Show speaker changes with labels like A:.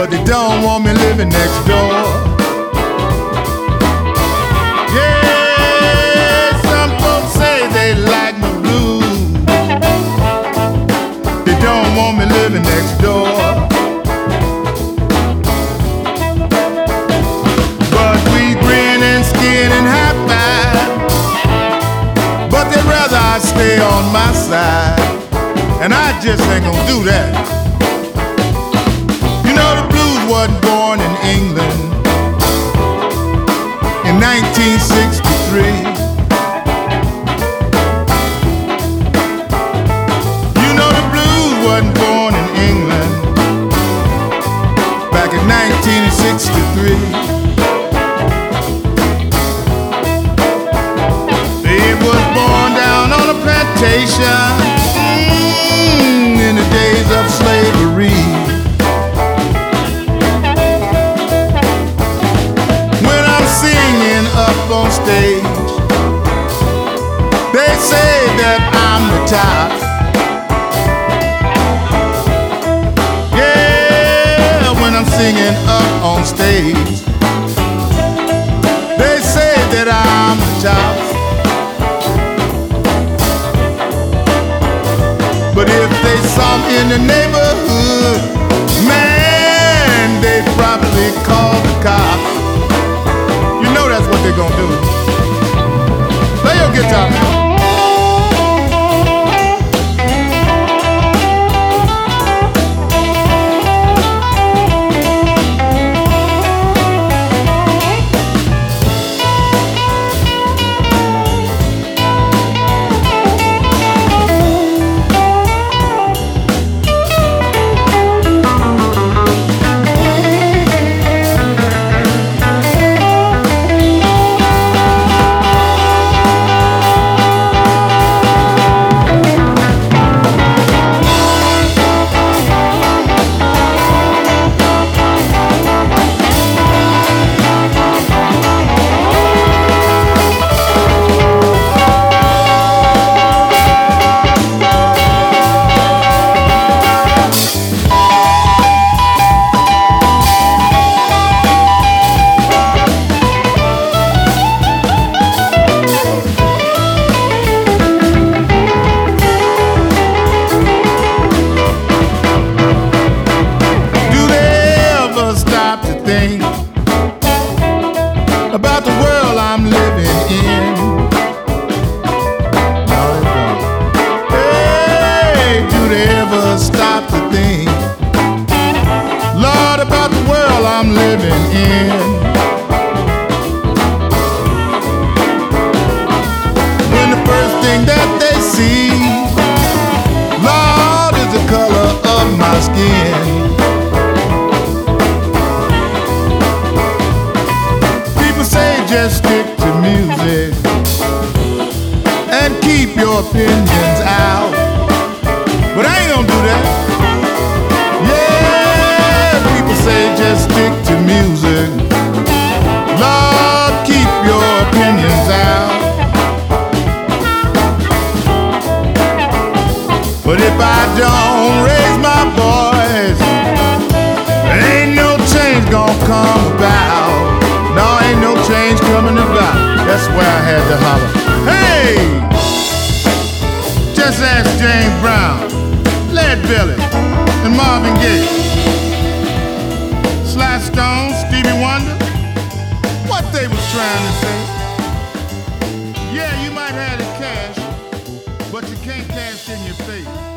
A: but they don't want me living next door. Yeah, some folks say they like my blues. They don't want me living next door. But we grin and skin and high five, but they'd rather I stay on my side, and I just ain't gonna do that. You know the blues wasn't born in England in 1963. You know the blues wasn't born in England back in 1963. It was born down on a plantation in the days of slavery. When I'm singing up on stage, they say that I'm the top. Yeah, when I'm singing up on stage, they say that I'm the top. But if they saw me in the neighborhood, man, they'd probably call the cops. You know that's what they're gonna do. Play your guitar, man. About the world I'm living in. No, they don't. Hey, do they ever stop to think, Lord, about the world I'm living in? When the first thing that they see, Lord, is the color of my skin. Just stick to music and keep your opinions out. But I ain't gonna do that. Yeah, people say just stick to music. Lord, keep your opinions out. But if I don't raise my voice, ain't no change gonna come about. No, ain't no change coming about. That's why I had to holler. Hey! Just ask James Brown, Lead Belly, and Marvin Gaye. Sly Stone, Stevie Wonder, what they was trying to say. Yeah, you might have the cash, but you can't cash in your faith.